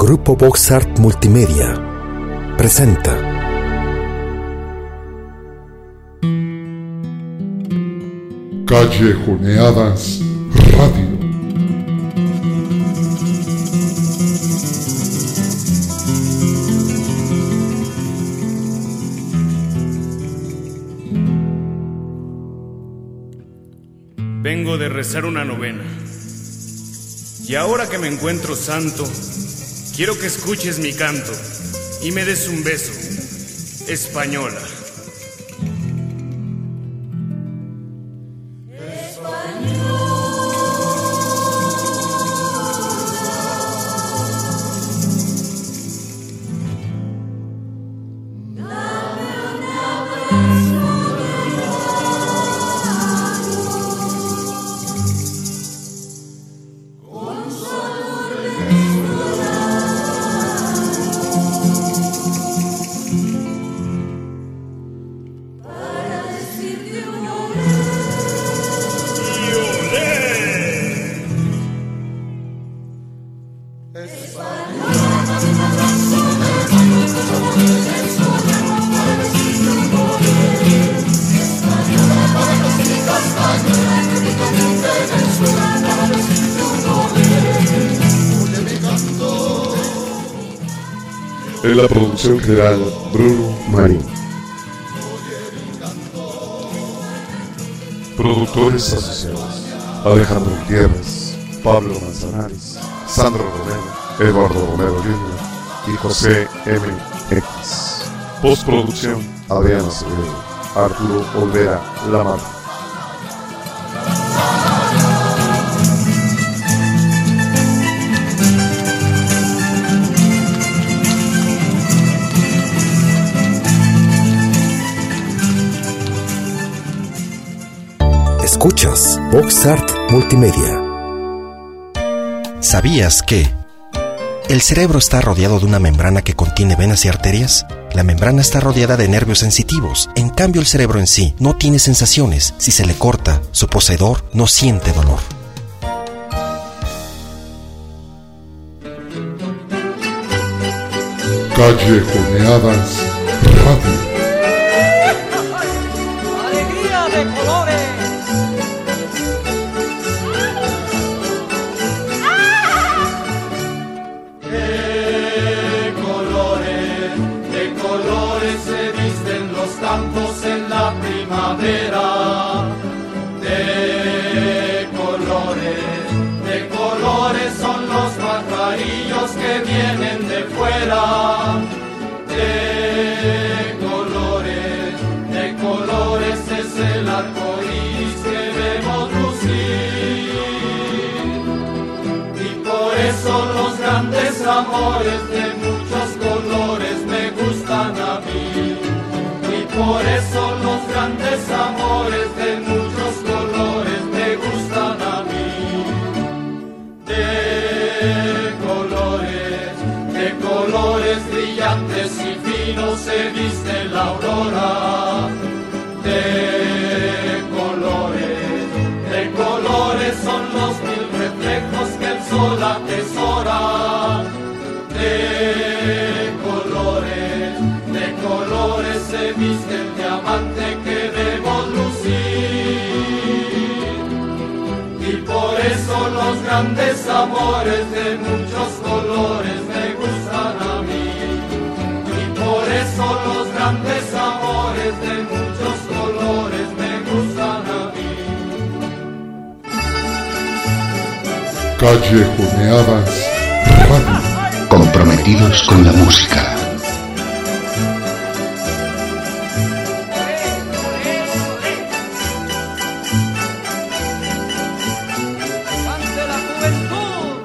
Grupo Voxart Multimedia presenta Callejoneadas Radio. Vengo de rezar una novena. Y ahora que me encuentro santo, quiero que escuches mi canto y me des un beso, española. En la producción general, Bruno Marín. Productores asociados: Alejandro Gutiérrez, Pablo Manzanares, Sandro Romero, Eduardo Romero Jr. y José M.X. Postproducción: Adriana Acevedo, Arturo Olvera Lamarra. Escuchas Voxart Multimedia. ¿Sabías que el cerebro está rodeado de una membrana que contiene venas y arterias? La membrana está rodeada de nervios sensitivos. En cambio, el cerebro en sí no tiene sensaciones. Si se le corta, su poseedor no siente dolor. Callejoneadas Radio. ¡Alegría de colores! De colores se visten los campos en la primavera. De colores son los pajarillos que vienen de fuera. De colores es el arco iris que vemos lucir. Y por eso los grandes amores de muchos colores me gustan a mí. Y por eso los grandes amores de muchos colores me gustan a mí. De colores brillantes y finos se viste la aurora. De colores son los mil reflejos que el sol atesora. De colores se viste el diamante que debemos lucir. Y por eso los grandes amores de muchos colores me gustan a mí. Y por eso los grandes amores de muchos colores me gustan a mí. Callejoneadas Radio. Comprometidos con la música. ¡Ante la juventud!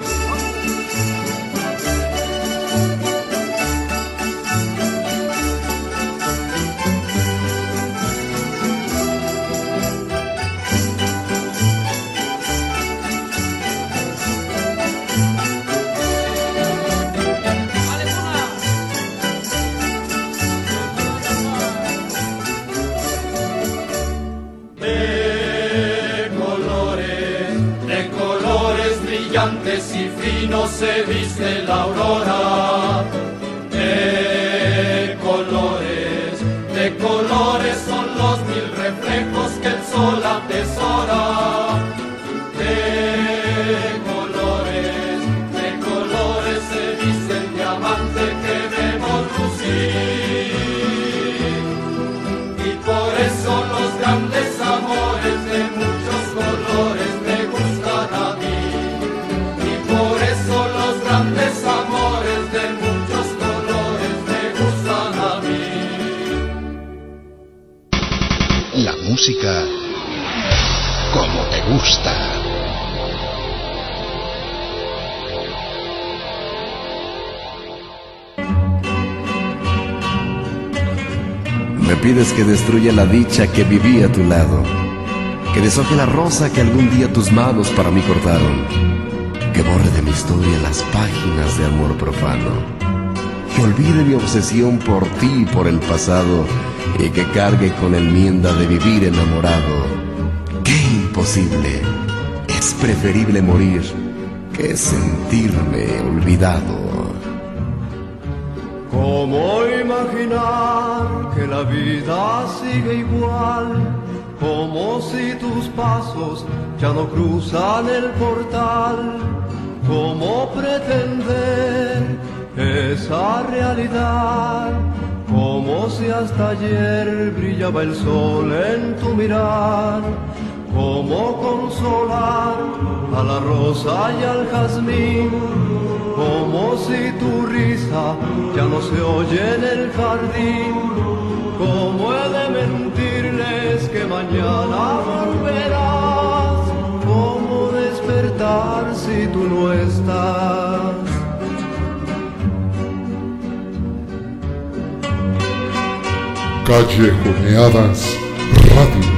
se viste la aurora. De colores son los 1000 reflejos que el sol atesora. De colores se viste el diamante que vemos lucir. Y por eso los grandes amores de muchos colores me gustan a mí. Y por eso los grandes amores de muchos colores me gustan a mí. La música como te gusta. Me pides que destruya la dicha que viví a tu lado, que deshoje la rosa que algún día tus manos para mí cortaron, que borre de mi historia las páginas de amor profano, que olvide mi obsesión por ti y por el pasado, y que cargue con la enmienda de vivir enamorado. ¡Qué imposible! Es preferible morir que sentirme olvidado. ¿Cómo imaginar que la vida sigue igual? Como si tus pasos ya no cruzan el portal. ¿Cómo pretender esa realidad? Como si hasta ayer brillaba el sol en tu mirar. ¿Cómo consolar a la rosa y al jazmín? Como si tu risa ya no se oye en el jardín. ¿Cómo he de mentirles que mañana volverás? ¿Cómo despertar si tú no estás? Callejoneadas Radio.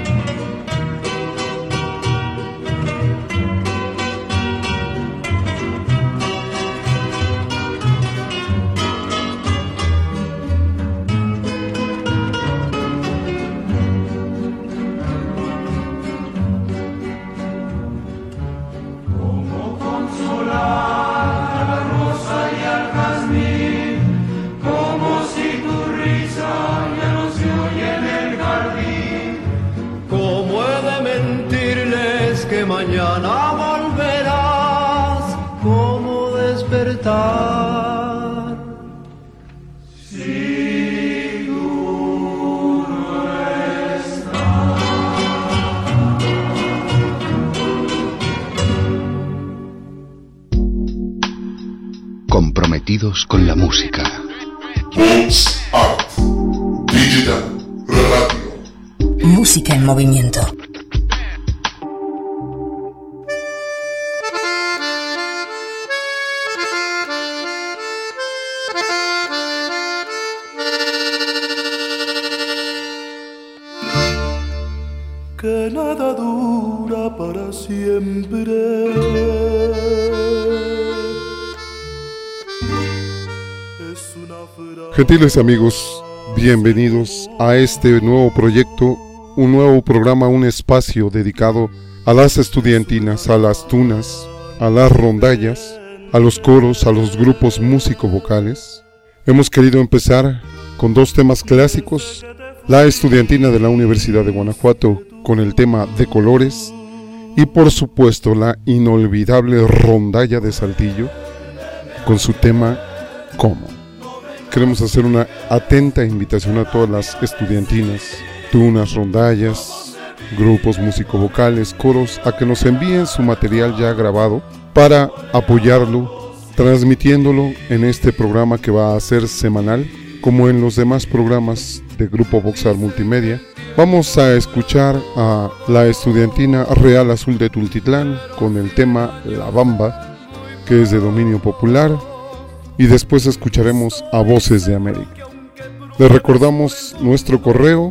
Comprometidos con la música. Vox Art Digital Radio. Música en movimiento. Que nada dura para siempre. Gentiles amigos, bienvenidos a este nuevo proyecto, un nuevo programa, un espacio dedicado a las estudiantinas, a las tunas, a las rondallas, a los coros, a los grupos músico-vocales. Hemos querido empezar con dos temas clásicos: la estudiantina de la Universidad de Guanajuato con el tema de colores y por supuesto la inolvidable rondalla de Saltillo con su tema ¿Cómo? Queremos hacer una atenta invitación a todas las estudiantinas, tunas, rondallas, grupos músico-vocales, coros, a que nos envíen su material ya grabado para apoyarlo, transmitiéndolo en este programa que va a ser semanal, como en los demás programas de Grupo Vox Art Multimedia. Vamos a escuchar a la estudiantina Real Azul de Tultitlán con el tema La Bamba, que es de dominio popular. Y después escucharemos a Voces de América. Les recordamos nuestro correo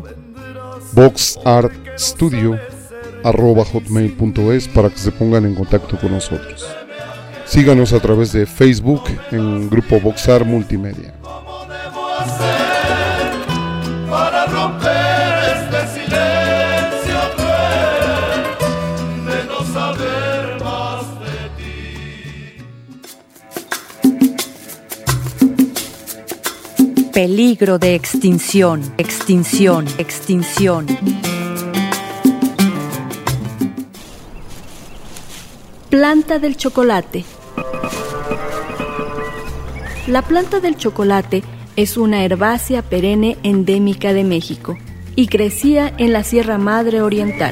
voxartstudio@hotmail.es para que se pongan en contacto con nosotros. Síganos a través de Facebook en Grupo Vox Art Multimedia. ¿Cómo debo hacer para romper este silencio cruel de no saber más de ti? Peligro de extinción, extinción, extinción. Planta del chocolate. La planta del chocolate es una herbácea perenne endémica de México y crecía en la Sierra Madre Oriental.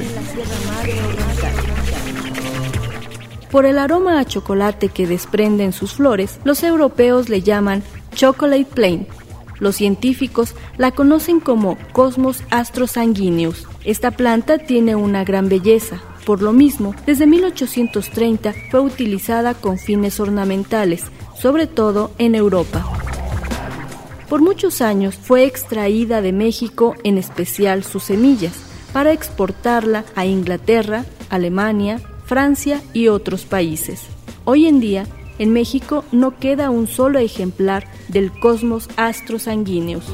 Por el aroma a chocolate que desprenden sus flores, los europeos le llaman chocolate plain. Los científicos la conocen como Cosmos astrosanguineus. Esta planta tiene una gran belleza. Por lo mismo, desde 1830 fue utilizada con fines ornamentales, sobre todo en Europa. Por muchos años fue extraída de México, en especial sus semillas, para exportarla a Inglaterra, Alemania, Francia y otros países. Hoy en día, en México no queda un solo ejemplar del Cosmos astrosanguineus.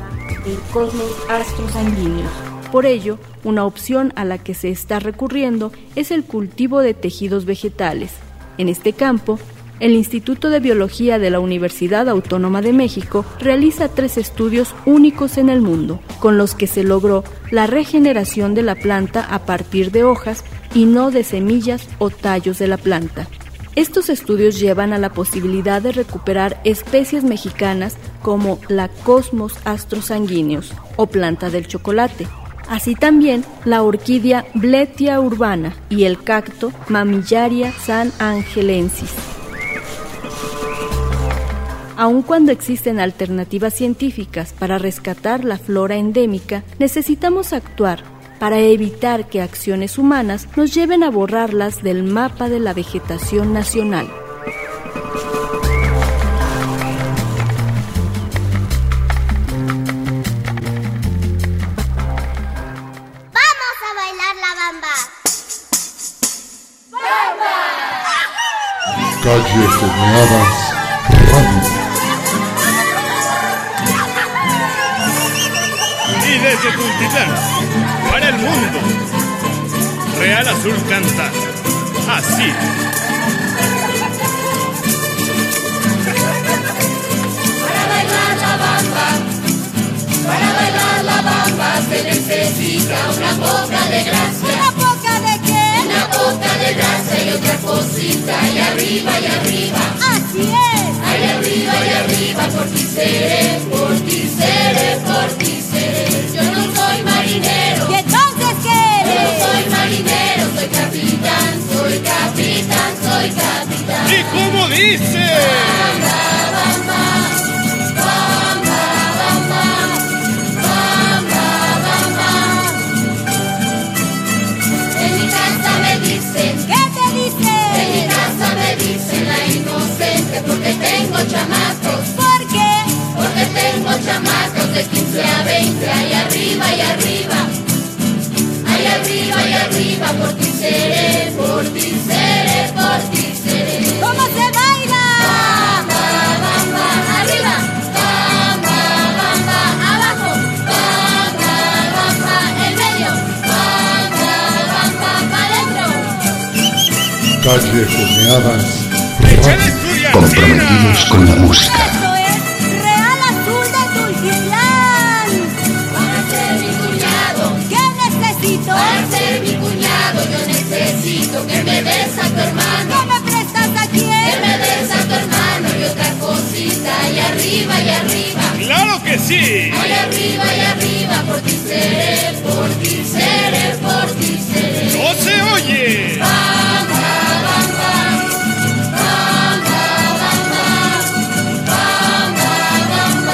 Por ello, una opción a la que se está recurriendo es el cultivo de tejidos vegetales. En este campo, el Instituto de Biología de la Universidad Autónoma de México realiza 3 estudios únicos en el mundo, con los que se logró la regeneración de la planta a partir de hojas y no de semillas o tallos de la planta. Estos estudios llevan a la posibilidad de recuperar especies mexicanas como la Cosmos astrosanguineus o planta del chocolate, así también la orquídea Bletia urbana y el cacto Mamillaria sanangelensis. Aun cuando existen alternativas científicas para rescatar la flora endémica, necesitamos actuar para evitar que acciones humanas nos lleven a borrarlas del mapa de la vegetación nacional. ¡Vamos a bailar la bamba! ¡Bamba! Calle Jornadas Radio. Y desde Tultitlán, para el mundo, Real Azul canta así. Para bailar la bamba se necesita una poca de gracia. ¿Una poca de qué? Una poca de gracia y otra cosita. Y arriba, así es. ahí arriba, por ti seré, por ti seré, por ti seré. Yo no soy marinero. ¿Y entonces qué eres? Yo no soy marinero, soy capitán, soy capitán, soy capitán. ¿Y cómo dice? En mi casa me dicen, ¿qué te dicen? en mi casa me dicen la inocente porque tengo chamacos. ¿Por qué? Porque tengo chamacos de 15 a 20, ahí arriba, ahí arriba. Ahí arriba, ahí arriba, por ti seré, por ti seré, por ti seré. ¿Cómo se baila? Bamba, bamba, arriba. Bamba, bamba, abajo. Bamba, bamba, en medio. Bamba, bamba, para adentro. Calle Jornadas ¡Échale Radio. estudiantina! Comprometidos con la música. Eso es Real Azul de Tultitlán. Para ser mi cuñado, ¿Qué necesito? para ser mi cuñado, yo necesito que me des a tu hermano. ¿Qué me prestas a Que quién? me des a tu hermano y otra cosita. Y arriba, y arriba. ¡Claro que sí! Ahí arriba, por ti seré, por ti seré, por ti seré. ¡No se oye! Bamba, bamba, bamba, bamba, bamba, bamba.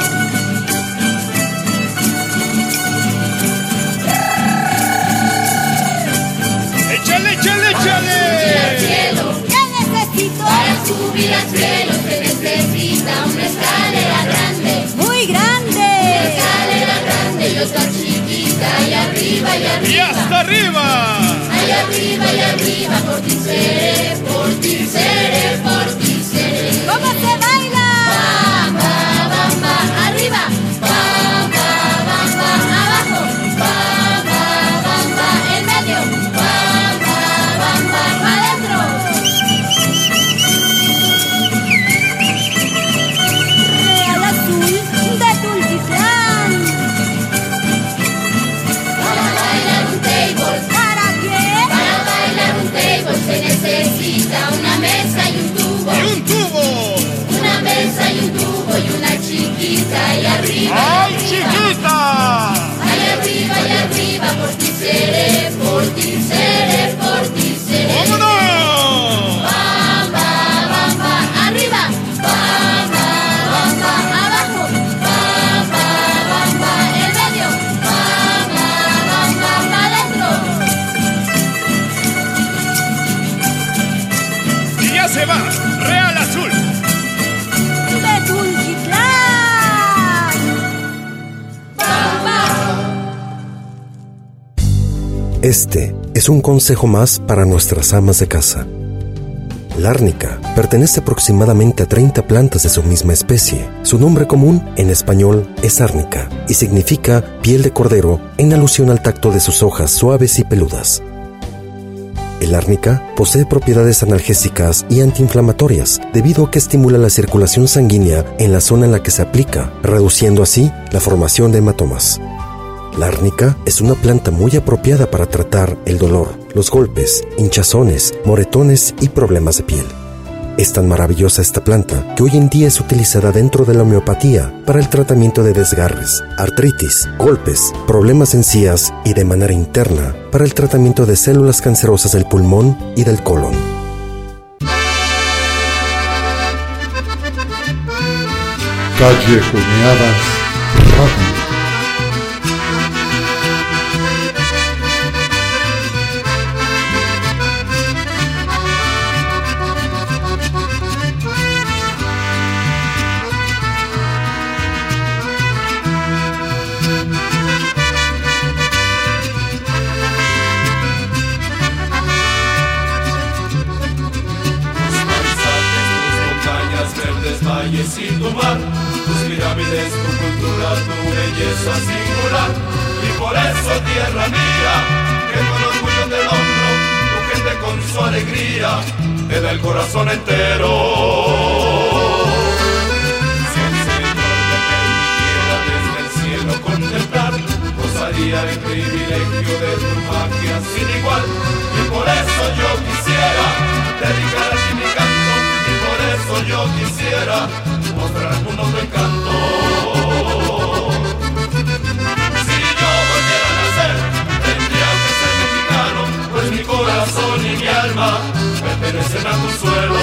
¡Échale, échale, Subir al échale! cielo, ¿Qué necesito? para subir al cielo se necesita una escalera grande. Muy Una grande. escalera grande y otra chiquita. Y arriba, ¡Y hasta arriba! ahí arriba, por ti seré, por ti seré, por ti seré. ¿Cómo se baila? Bamba, bamba, arriba. Bamba, bamba, abajo. Bamba, bamba, en medio. Bamba, bamba, para adentro. Real Azul de Tultitlán. Este es un consejo más para nuestras amas de casa. La árnica pertenece aproximadamente a 30 plantas de su misma especie. Su nombre común en español es árnica y significa piel de cordero en alusión al tacto de sus hojas suaves y peludas. El árnica posee propiedades analgésicas y antiinflamatorias debido a que estimula la circulación sanguínea en la zona en la que se aplica, reduciendo así la formación de hematomas. La árnica es una planta muy apropiada para tratar el dolor, los golpes, hinchazones, moretones y problemas de piel. Es tan maravillosa esta planta que hoy en día es utilizada dentro de la homeopatía para el tratamiento de desgarres, artritis, golpes, problemas de encías y de manera interna para el tratamiento de células cancerosas del pulmón y del colon. Callejoneadas Radio. Y tu mar, tus pirámides, tu cultura, tu belleza singular. Y por eso, tierra mía, que con orgullo te nombro, tu gente con su alegría te da el corazón entero. Si el Señor te permitiera desde el cielo contemplar, gozaría el privilegio de tu magia sin igual. Y por eso yo quisiera dedicar a ti mi canto. Y por eso yo quisiera mostrar al mundo tu encanto. Si yo volviera a nacer, tendría que ser mexicano, pues mi corazón y mi alma pertenecen a tu suelo.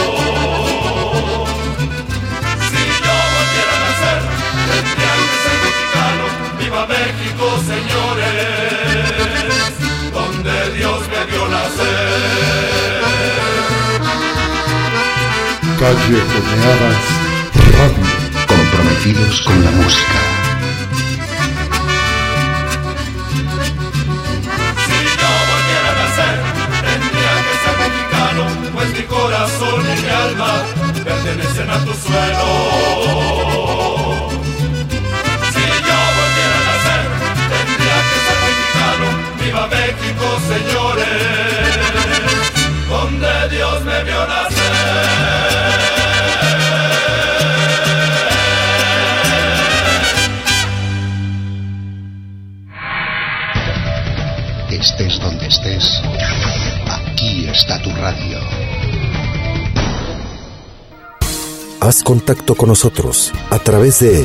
Si yo volviera a nacer, tendría que ser mexicano. ¡Viva México, señores! Donde Dios me vio nacer. Callejoneadas Radio. Comprometidos con la música. Si yo volviera a nacer, tendría que ser mexicano, pues mi corazón y mi alma pertenecen a tu suelo. Si yo volviera a nacer, tendría que ser mexicano. ¡Viva México, señores! Donde Dios me vio nacer. Estés donde estés, aquí está tu radio. Haz contacto con nosotros a través de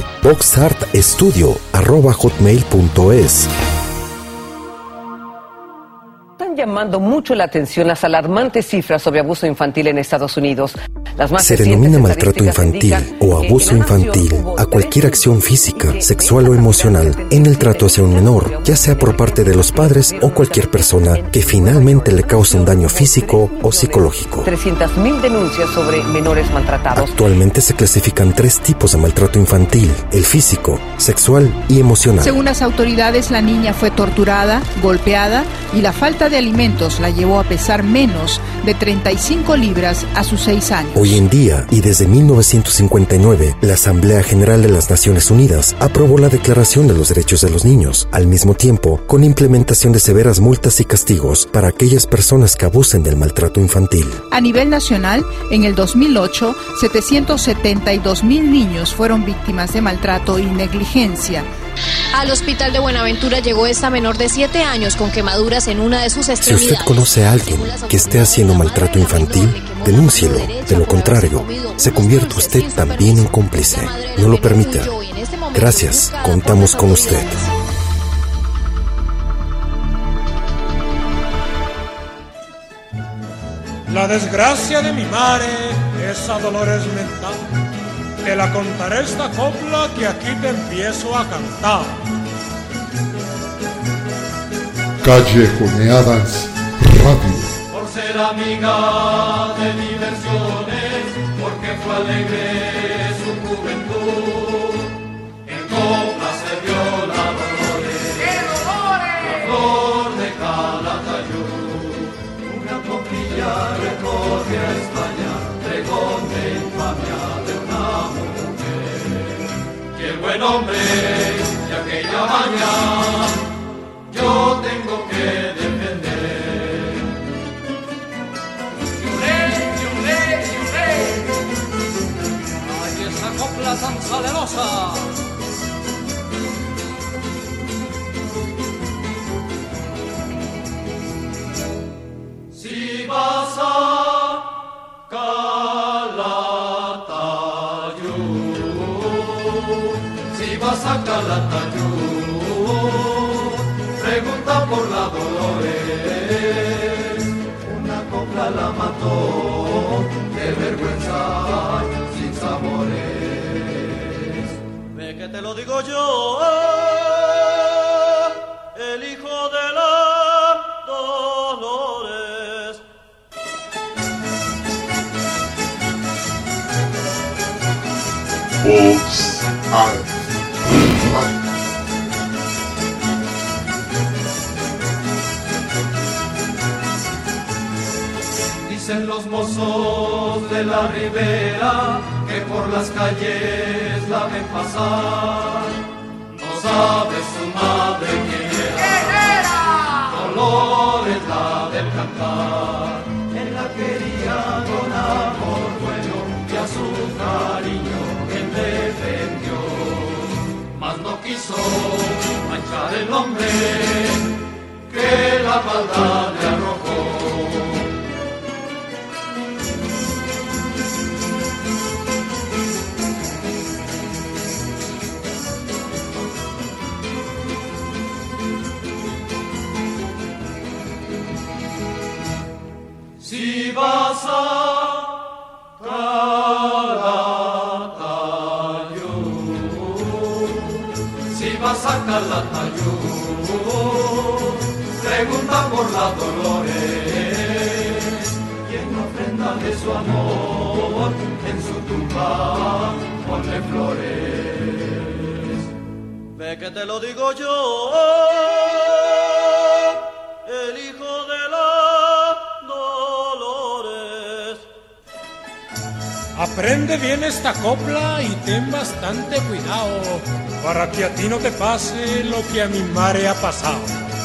boxartestudio@hotmail.es. Están llamando mucho la atención las alarmantes cifras sobre abuso infantil en Estados Unidos. Se denomina maltrato infantil o abuso infantil a cualquier acción física, sexual o emocional en el trato hacia un menor, ya sea por parte de los padres o cualquier persona que finalmente le causa un daño físico o psicológico. 300,000 denuncias sobre menores maltratados. Actualmente se clasifican 3 tipos de maltrato infantil: el físico, sexual y emocional. Según las autoridades, la niña fue torturada, golpeada y la falta de alimentos la llevó a pesar menos de 35 libras a sus 6 años. Hoy en día, y desde 1959, la Asamblea General de las Naciones Unidas aprobó la Declaración de los Derechos de los Niños, al mismo tiempo con implementación de severas multas y castigos para aquellas personas que abusen del maltrato infantil. A nivel nacional, en el 2008, 772,000 niños fueron víctimas de maltrato y negligencia. Al hospital de Buenaventura llegó esta menor de 7 años con quemaduras en una de sus extremidades. Si usted conoce a alguien que esté haciendo maltrato infantil, denúncielo. De lo contrario, se convierte usted también en cómplice. No lo permita. Gracias. Contamos con usted. La desgracia de mi madre, esa Dolores mental, te la contaré esta copla que aquí te empiezo a cantar. Callejoneadas Radio. Por ser amiga de diversiones, porque fue alegre su juventud. En copla se vio la Dolores, la flor de Cali. que a España pregón de infamia de una mujer. Y el buen hombre de aquella mañana yo tengo que defender. ¡Yuré, yuré, yuré! ¡Ay, esa copla tan salerosa! Si vas a Calatayud, si vas a Calatayud, pregunta por la Dolores. Una copla la mató de vergüenza sin sabores. Ve que te lo digo yo, el hijo de la Dolores. Vox al Dicen los mozos de la ribera que por las calles la ven pasar. No sabe su madre quién era. Dolores la del cantar. Él la quería con amor bueno y a su cariño él defendió. Mas no quiso manchar el nombre que la maldad le arrojó. Si vas a Calatayud, si vas a Calatayud, pregunta por la Dolores, y en ofrenda de su amor, en su tumba ponle flores. Ve que te lo digo yo, el hijo de la Dolores. Aprende bien esta copla y ten bastante cuidado para que a ti no te pase lo que a mi madre ha pasado.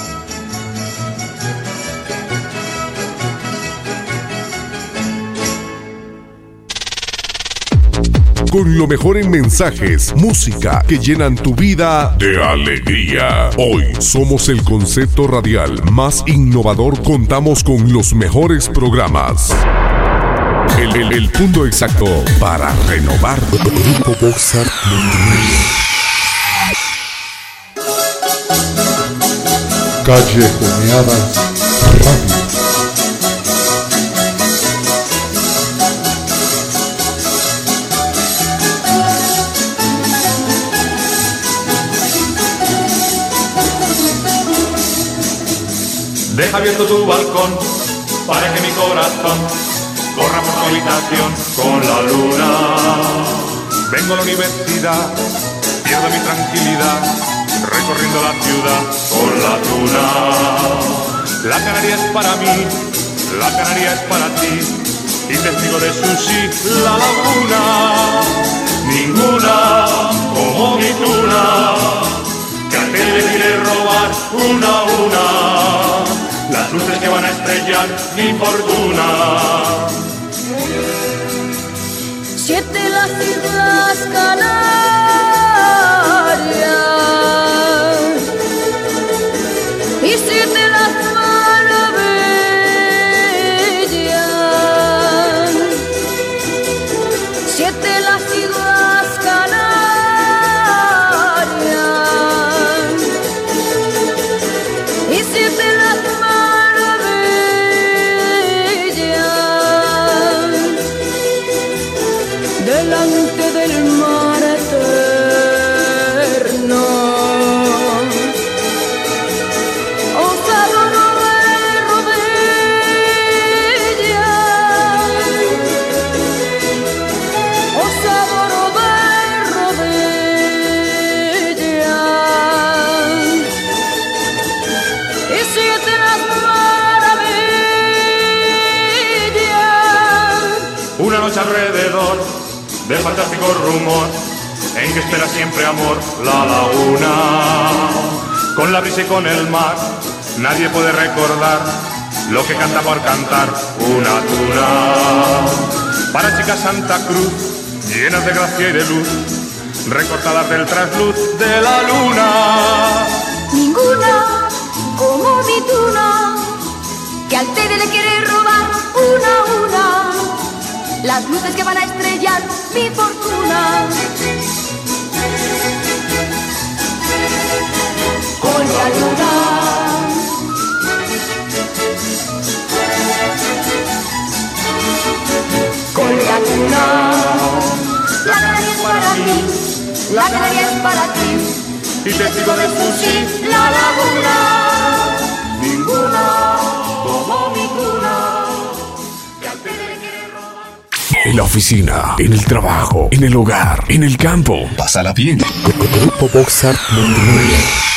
Con lo mejor en mensajes, música que llenan tu vida de alegría. Hoy somos el concepto radial más innovador. Contamos con los mejores programas. El punto exacto para renovar. Grupo Boxart Multimedia. Callejoneadas Radio. Deja abierto tu balcón para que mi corazón corra por tu habitación con la luna. Vengo a la universidad, pierdo mi tranquilidad, recorriendo la ciudad con la tuna. La Canaria es para mí, la Canaria es para ti, y testigo de sushi la laguna. Ninguna como mi tuna, que a te le quiere robar una a una las luces que van a estrellar mi fortuna. 7 las Islas Canarias y 7 las maravillas. 7 las Islas Canarias y 7 las delante del mar eterno. Os adoro de rodillas, os adoro de rodillas, y 7 las maravillas. del fantástico rumor en que espera siempre amor la laguna. Con la brisa y con el mar, nadie puede recordar lo que canta por cantar una tuna. Para chicas Santa Cruz, llenas de gracia y de luz, recortadas del trasluz de la luna. Ninguna como mi tuna, que al Tede le quiere robar una a una las luces que van a estrellar mi fortuna. Con la luna, con la luna, la canaria es para mí, la canaria es para ti, y testigo de su sí, la laguna. Ninguna como mi tuna, que al Tede le quiere robar. En la oficina, en el trabajo, en el hogar, en el campo. Pásala bien. Grupo Vox Art Multimedia.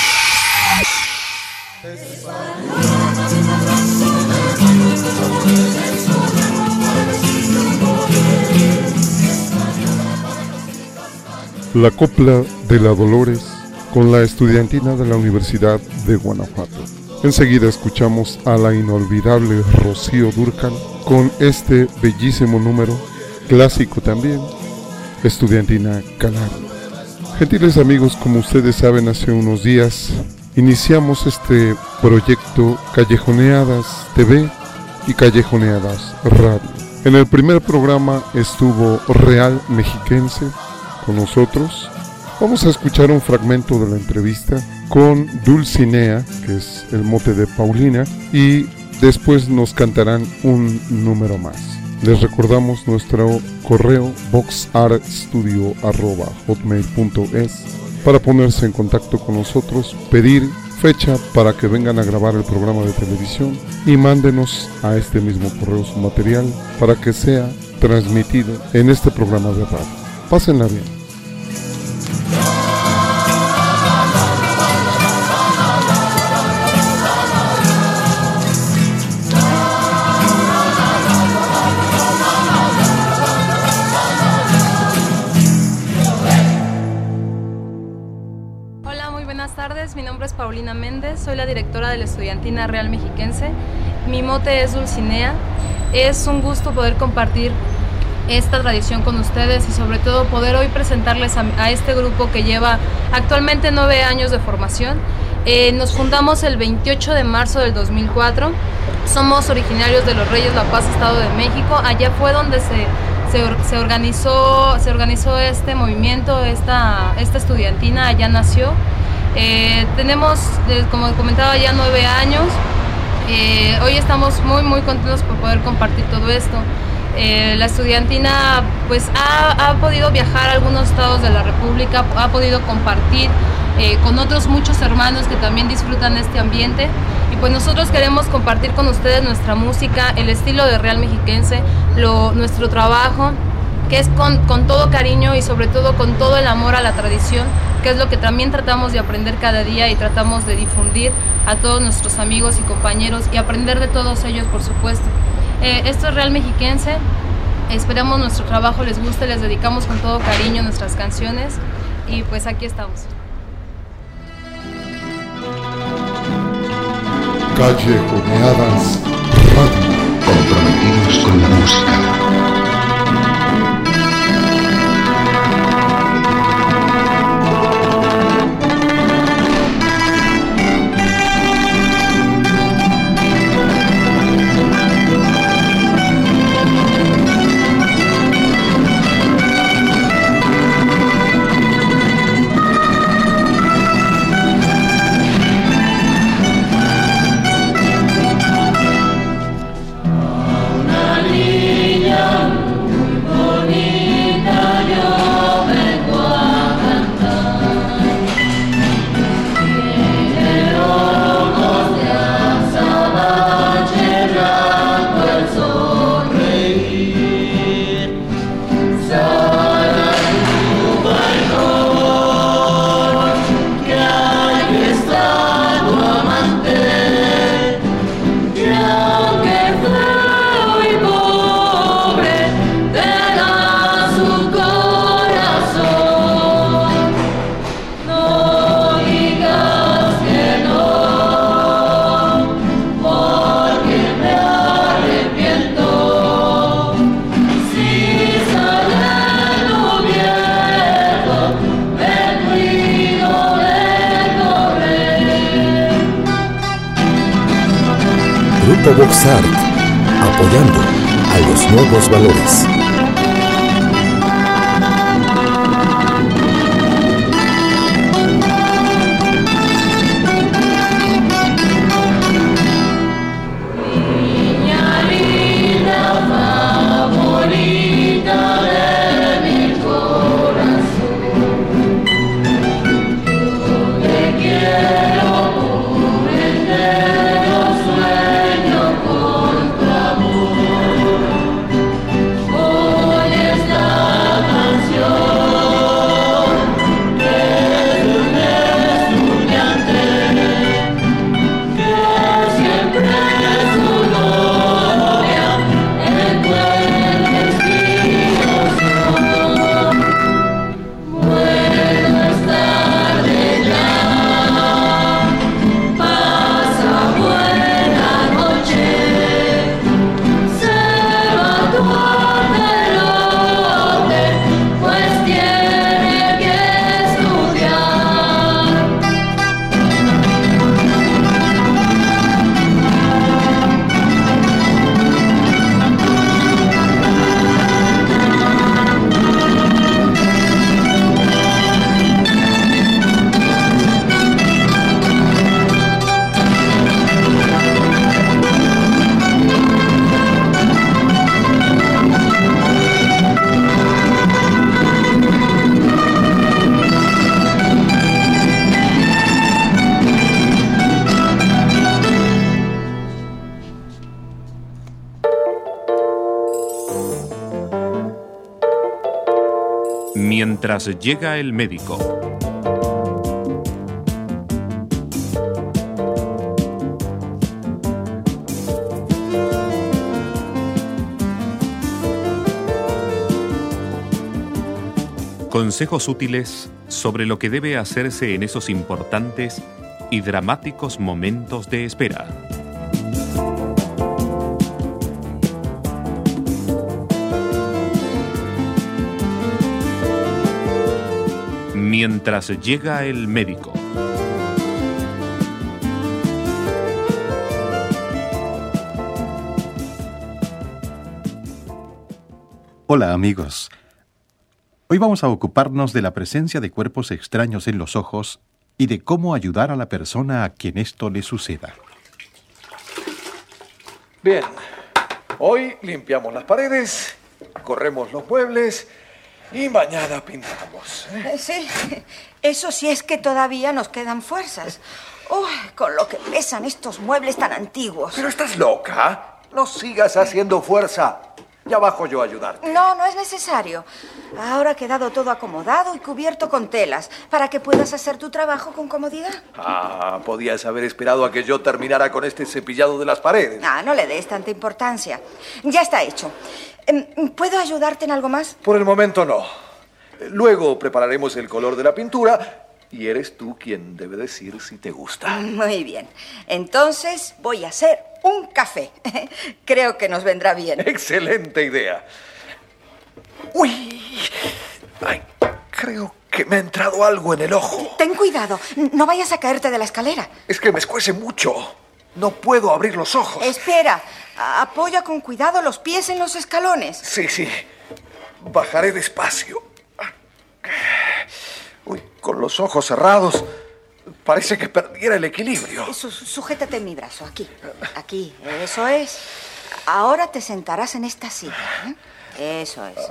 La copla de la Dolores con la estudiantina de la Universidad de Guanajuato. Enseguida escuchamos a la inolvidable Rocío Dúrcal con este bellísimo número, clásico también, Estudiantina Canaria. Gentiles amigos, como ustedes saben, hace unos días iniciamos este proyecto Callejoneadas TV y Callejoneadas Radio. En el primer programa estuvo Real Mexiquense con nosotros. Vamos a escuchar un fragmento de la entrevista con Dulcinea, que es el mote de Paulina, y después nos cantarán un número más. Les recordamos nuestro correo voxartstudio@hotmail.es para ponerse en contacto con nosotros, pedir fecha para que vengan a grabar el programa de televisión y mándenos a este mismo correo su material para que sea transmitido en este programa de radio. Pásenla bien. Hola, muy buenas tardes. Mi nombre es Paulina Méndez, soy la directora de la Estudiantina Real Mexiquense. Mi mote es Dulcinea. Es un gusto poder compartir esta tradición con ustedes y sobre todo poder hoy presentarles a este grupo que lleva actualmente 9 años de formación. Nos fundamos el 28 de marzo del 2004. Somos originarios de Los Reyes La Paz, Estado de México. Allá fue donde se organizó este movimiento, esta estudiantina, allá nació. Tenemos, como comentaba, ya 9 años. Hoy estamos muy contentos por poder compartir todo esto. La estudiantina pues ha podido viajar a algunos estados de la República, ha podido compartir con otros muchos hermanos que también disfrutan este ambiente, y pues nosotros queremos compartir con ustedes nuestra música, el estilo de Real Mexiquense, nuestro trabajo, que es con todo cariño y sobre todo con todo el amor a la tradición, que es lo que también tratamos de aprender cada día y tratamos de difundir a todos nuestros amigos y compañeros y aprender de todos ellos, por supuesto. Esto es Real Mexiquense, esperamos nuestro trabajo les guste, les dedicamos con todo cariño nuestras canciones y pues aquí estamos. Callejoneadas Radio, comprometidos con la música. Una niña Grupo Voxart, apoyando a los nuevos valores. Mientras llega el médico. Consejos útiles sobre lo que debe hacerse en esos importantes y dramáticos momentos de espera. Mientras llega el médico. Hola amigos. Hoy vamos a ocuparnos de la presencia de cuerpos extraños en los ojos y de cómo ayudar a la persona a quien esto le suceda. Bien, hoy limpiamos las paredes, corremos los muebles y mañana pintamos. Sí, eso sí es que todavía nos quedan fuerzas. Con lo que pesan estos muebles tan antiguos. ¿Pero estás loca? No sigas haciendo fuerza. Ya bajo yo a ayudarte. No, no es necesario. Ahora ha quedado todo acomodado y cubierto con telas para que puedas hacer tu trabajo con comodidad. Podías haber esperado a que yo terminara con este cepillado de las paredes. No le des tanta importancia. Ya está hecho. ¿Puedo ayudarte en algo más? Por el momento no. Luego prepararemos el color de la pintura y eres tú quien debe decir si te gusta. Muy bien. Entonces voy a hacer un café. Creo que nos vendrá bien. Excelente idea. ¡Uy! Ay, creo que me ha entrado algo en el ojo. Ten cuidado. No vayas a caerte de la escalera. Es que me escuece mucho. No puedo abrir los ojos. Espera. Apoya con cuidado los pies en los escalones. Sí. Bajaré despacio. Uy, con los ojos cerrados, parece que perdiera el equilibrio. Sujétate en mi brazo, aquí, eso es. Ahora te sentarás en esta silla, ¿eh? Eso es.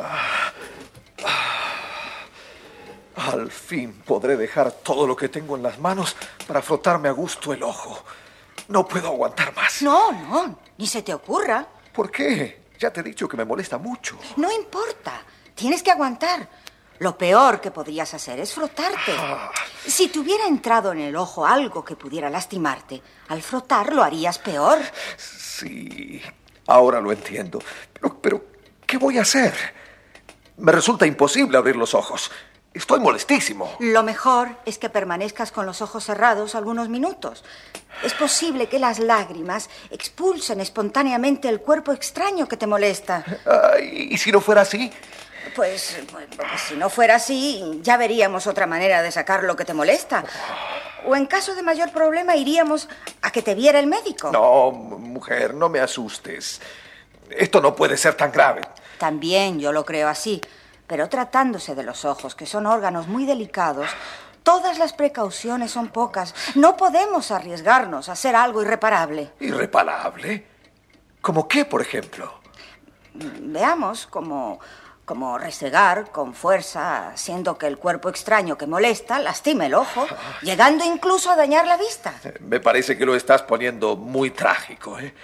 Al fin podré dejar todo lo que tengo en las manos para frotarme a gusto el ojo. No puedo aguantar más. No, ni se te ocurra. ¿Por qué? Ya te he dicho que me molesta mucho. No importa, tienes que aguantar. Lo peor que podrías hacer es frotarte. Si te hubiera entrado en el ojo algo que pudiera lastimarte, al frotar lo harías peor. Sí, ahora lo entiendo. Pero ¿qué voy a hacer? Me resulta imposible abrir los ojos. Estoy molestísimo. Lo mejor es que permanezcas con los ojos cerrados algunos minutos. Es posible que las lágrimas expulsen espontáneamente el cuerpo extraño que te molesta. ¿Y si no fuera así? Pues si no fuera así, ya veríamos otra manera de sacar lo que te molesta. O en caso de mayor problema iríamos a que te viera el médico. No, mujer, no me asustes. Esto no puede ser tan grave. También yo lo creo así, pero tratándose de los ojos, que son órganos muy delicados, todas las precauciones son pocas. No podemos arriesgarnos a hacer algo irreparable. ¿Irreparable? ¿Cómo qué, por ejemplo? Veamos, como restregar con fuerza, haciendo que el cuerpo extraño que molesta lastime el ojo, llegando incluso a dañar la vista. Me parece que lo estás poniendo muy trágico, ¿eh?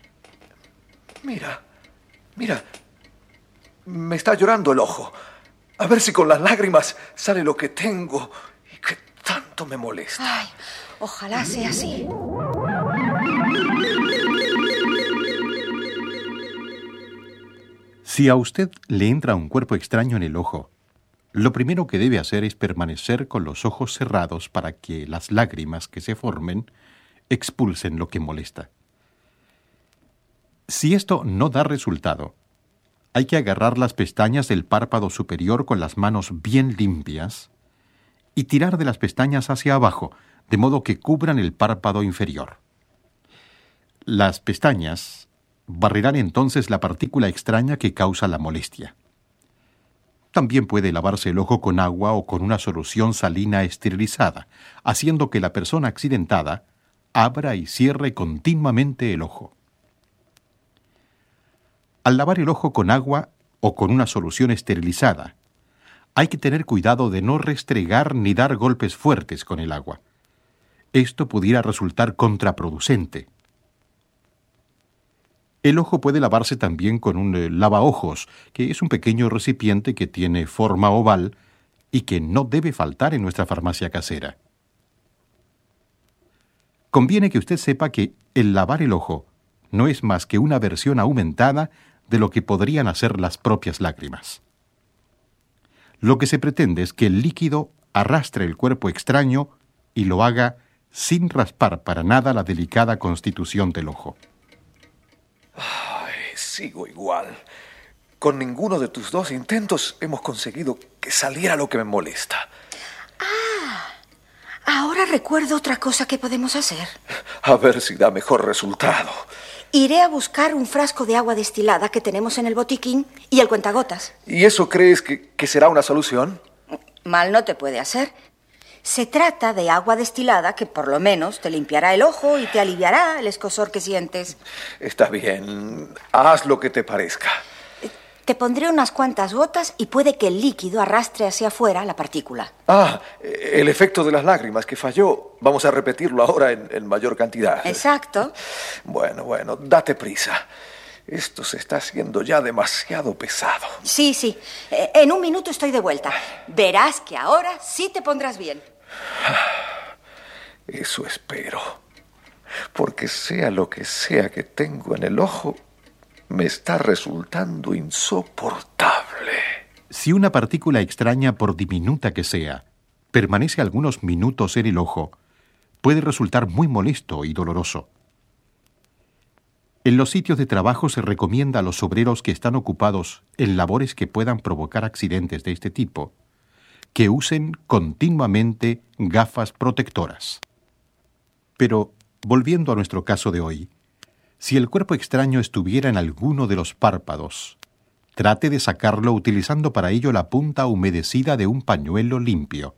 Mira, me está llorando el ojo. A ver si con las lágrimas sale lo que tengo y que tanto me molesta. Ay, ojalá sea así. Si a usted le entra un cuerpo extraño en el ojo, lo primero que debe hacer es permanecer con los ojos cerrados para que las lágrimas que se formen expulsen lo que molesta. Si esto no da resultado, hay que agarrar las pestañas del párpado superior con las manos bien limpias y tirar de las pestañas hacia abajo, de modo que cubran el párpado inferior. Las pestañas barrerán entonces la partícula extraña que causa la molestia. También puede lavarse el ojo con agua o con una solución salina esterilizada, haciendo que la persona accidentada abra y cierre continuamente el ojo. Al lavar el ojo con agua o con una solución esterilizada, hay que tener cuidado de no restregar ni dar golpes fuertes con el agua. Esto pudiera resultar contraproducente. El ojo puede lavarse también con un lavaojos, que es un pequeño recipiente que tiene forma oval y que no debe faltar en nuestra farmacia casera. Conviene que usted sepa que el lavar el ojo no es más que una versión aumentada de lo que podrían hacer las propias lágrimas. Lo que se pretende es que el líquido arrastre el cuerpo extraño y lo haga sin raspar para nada la delicada constitución del ojo. Ay, sigo igual. Con ninguno de tus dos intentos hemos conseguido que saliera lo que me molesta. Ahora recuerdo otra cosa que podemos hacer. A ver si da mejor resultado. Iré a buscar un frasco de agua destilada que tenemos en el botiquín y el cuentagotas. ¿Y eso crees que será una solución? Mal no te puede hacer. Se trata de agua destilada que por lo menos te limpiará el ojo y te aliviará el escozor que sientes. Está bien, haz lo que te parezca. Te pondré unas cuantas gotas y puede que el líquido arrastre hacia afuera la partícula. El efecto de las lágrimas que falló. Vamos a repetirlo ahora en mayor cantidad. Exacto. Bueno, date prisa. Esto se está haciendo ya demasiado pesado. Sí. En un minuto estoy de vuelta. Verás que ahora sí te pondrás bien. Eso espero. Porque sea lo que sea que tengo en el ojo, me está resultando insoportable. Si una partícula extraña, por diminuta que sea, permanece algunos minutos en el ojo, puede resultar muy molesto y doloroso. En los sitios de trabajo se recomienda a los obreros que están ocupados en labores que puedan provocar accidentes de este tipo, que usen continuamente gafas protectoras. Pero, volviendo a nuestro caso de hoy, si el cuerpo extraño estuviera en alguno de los párpados, trate de sacarlo utilizando para ello la punta humedecida de un pañuelo limpio.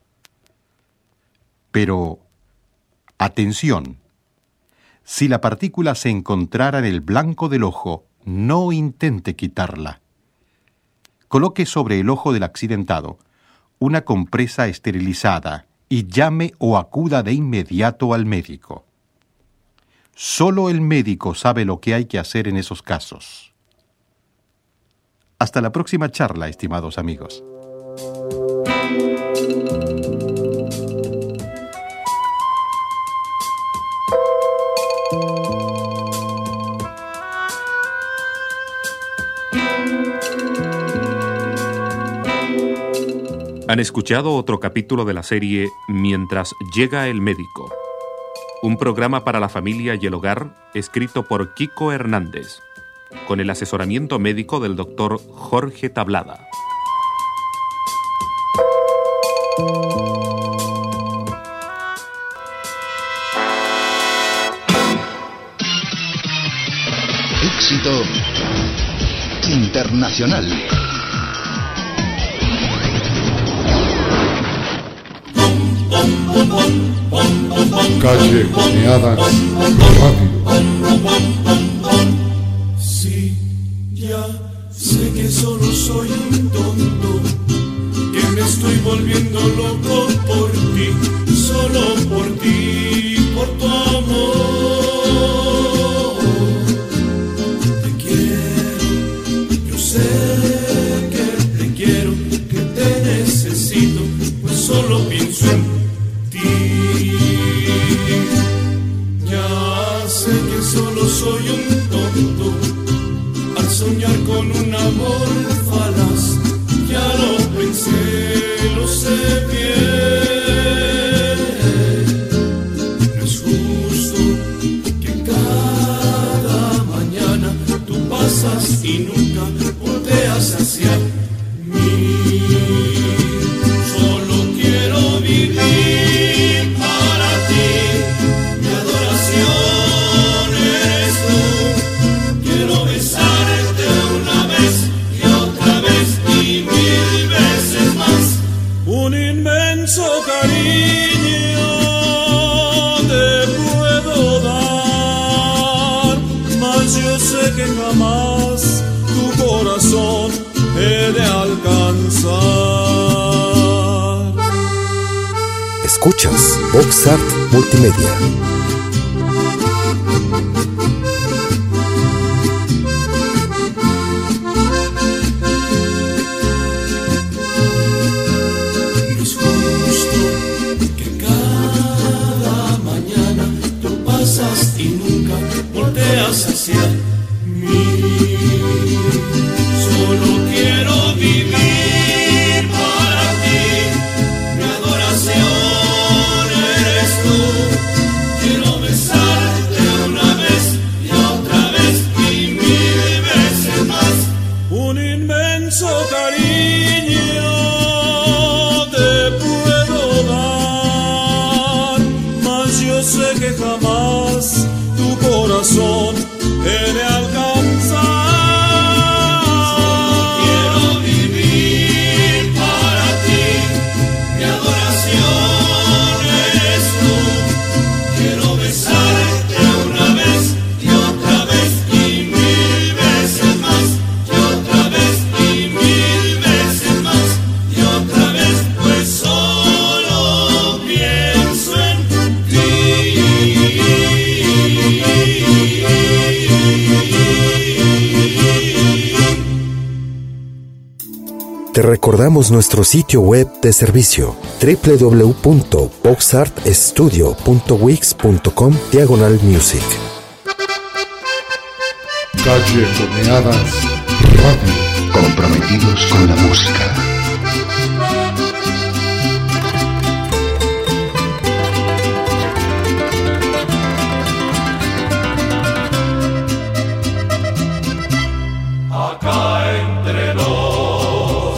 Pero, atención, si la partícula se encontrara en el blanco del ojo, no intente quitarla. Coloque sobre el ojo del accidentado una compresa esterilizada y llame o acuda de inmediato al médico. Solo el médico sabe lo que hay que hacer en esos casos. Hasta la próxima charla, estimados amigos. Han escuchado otro capítulo de la serie Mientras llega el médico. Un programa para la familia y el hogar escrito por Kiko Hernández, con el asesoramiento médico del doctor Jorge Tablada. internacional. Callejoneadas Radio. Sí, ya sé que solo soy un tonto, que me estoy volviendo loco por ti, solo por ti, por tu amor. Te quiero, yo sé que te quiero, que te necesito, pues solo pienso en ti. Ya sé que solo soy un tonto al soñar con un amor falaz. Ya lo pensé, lo sé bien. No es justo que cada mañana tú pasas y nunca volteas hacia mí. Solo quiero vivir para ti, mi adoración eres tú. Quiero besarte una vez y otra vez y 1000 veces más. Un inmenso cariño te puedo dar, mas yo sé que jamás tu corazón he de alcanzar. Escuchas Vox Art Multimedia. No es justo que cada mañana tú pasas y nunca volteas hacia mí. Solo quiero vivir para ti, mi adoración eres tú. Quiero besarte una vez y otra vez y 1000 veces más. Un inmenso cariño te puedo dar, mas yo sé que jamás tu corazón he de alcanzar. Solo quiero vivir para ti, mi adoración eres tú. Quiero besarte una vez y otra vez y 1000 veces más. Y otra vez y 1000 veces más. Y otra vez, pues solo pienso en ti. Te recordamos nuestro sitio web de servicio www.voxartstudio.wix.com/music. Callejoneadas Radio. Comprometidos con la música. Acá entre nos,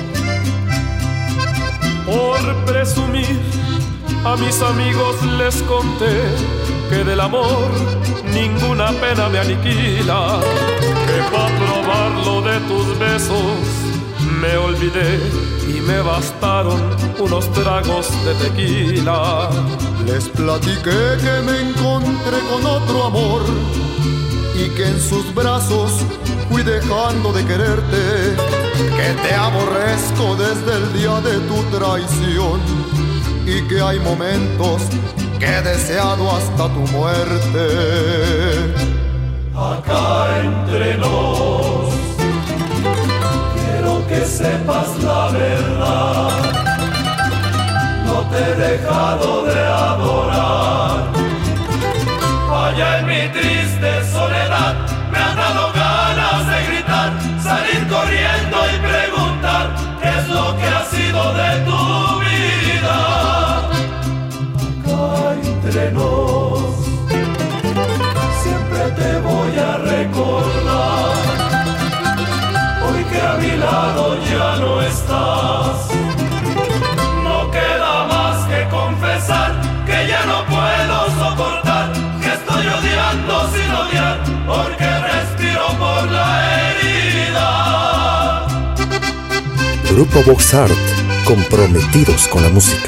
por presumir, a mis amigos les conté que del amor ninguna pena me aniquila, que para probarlo de tus besos me olvidé y me bastaron unos tragos de tequila. Les platiqué que me encontré con otro amor y que en sus brazos fui dejando de quererte, que te aborrezco desde el día de tu traición y que hay momentos que he deseado hasta tu muerte. Acá entre nos, quiero que sepas la verdad, no te he dejado de adorar. Allá en mi triste soledad me han dado ganas de gritar, salir corriendo y preguntar qué es lo que ha sido de tu vida. Acá entre nos, siempre te voy a recordar, hoy que a mi lado ya no estás. Grupo Vox Art, comprometidos con la música.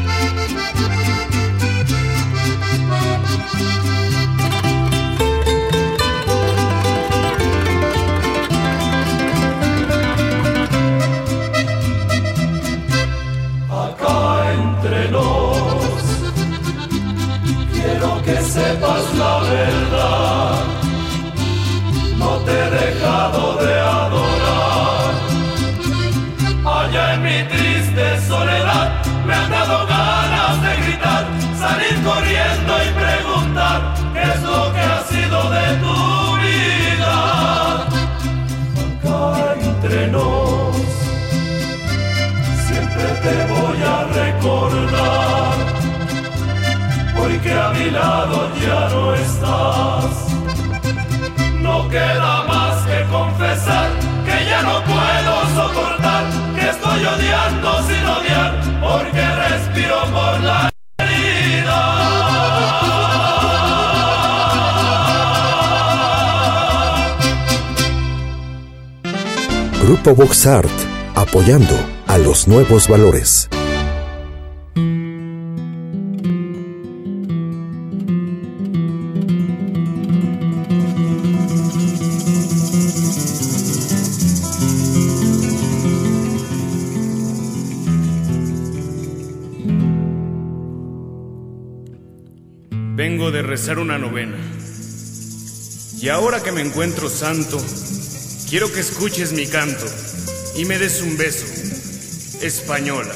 Acá entre nos, quiero que sepas la verdad. No te he dejado de adorar. Allá en mi triste soledad me han dado ganas de gritar, salir corriendo y preguntar qué es lo que ha sido de tu vida. Acá entre nos, siempre te voy a recordar, porque a mi lado ya no estás. No queda más que confesar que ya no puedo soportar, que estoy odiando sin odiar, porque respiro por la herida. Grupo Vox Art, apoyando a los nuevos valores. Vengo de rezar una novena. Y ahora que me encuentro santo, quiero que escuches mi canto y me des un beso, española.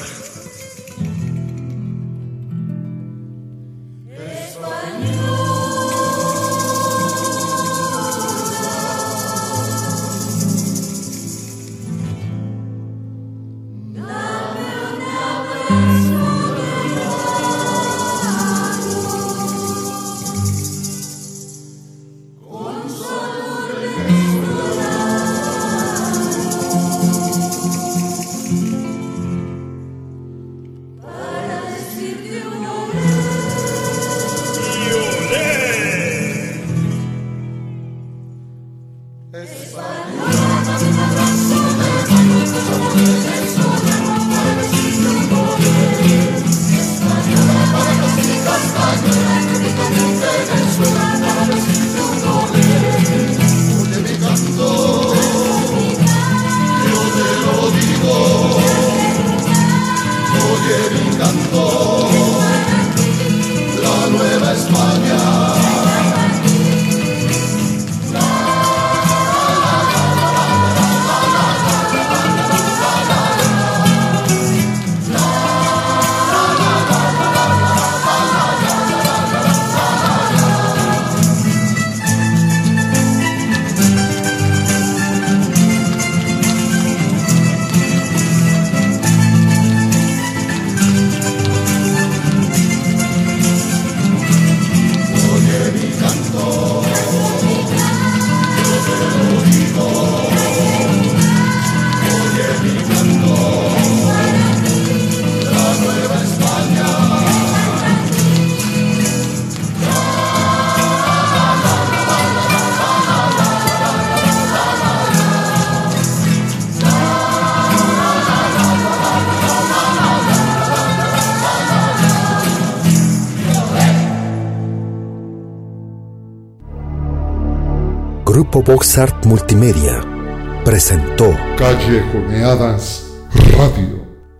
Grupo Vox Art Multimedia presentó Callejoneadas Radio.